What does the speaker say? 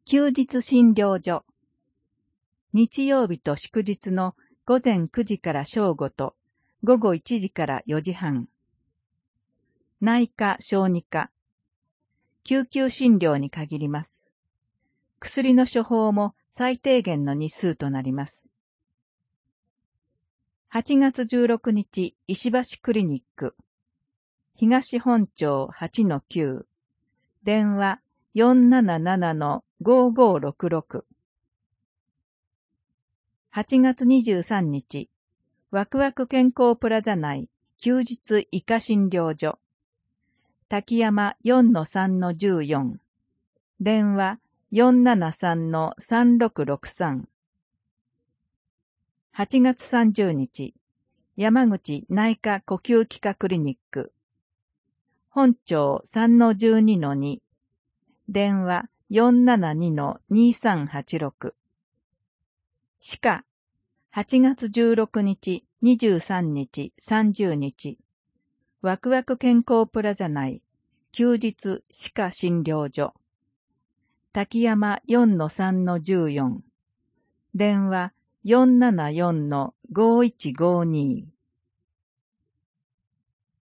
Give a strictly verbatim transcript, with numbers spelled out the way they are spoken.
休日診療所。日曜日と祝日の午前くじから正午と午後いちじからよじはん。内科・小児科。救急診療に限ります。薬の処方も最低限の日数となります。はちがつじゅうろくにち、石橋クリニック。東本町 はちのきゅう。電話 よんなななな ごごろくろく。はちがつにじゅうさんにち、ワクワク健康プラザ内休日医科診療所。滝山 よんのさんのじゅうよん。電話 よんななさんのさんろくろくさん。はちがつさんじゅうにち、山口内科呼吸器科クリニック。本町 さんのじゅうにのに。電話 よんななにのにさんはちろく。歯科、はちがつじゅうろくにち、にじゅうさんにち、さんじゅうにち。ワクワク健康プラザ内休日歯科診療所。滝山 よんのさんのじゅうよん。電話 よんななよんのごいちごに。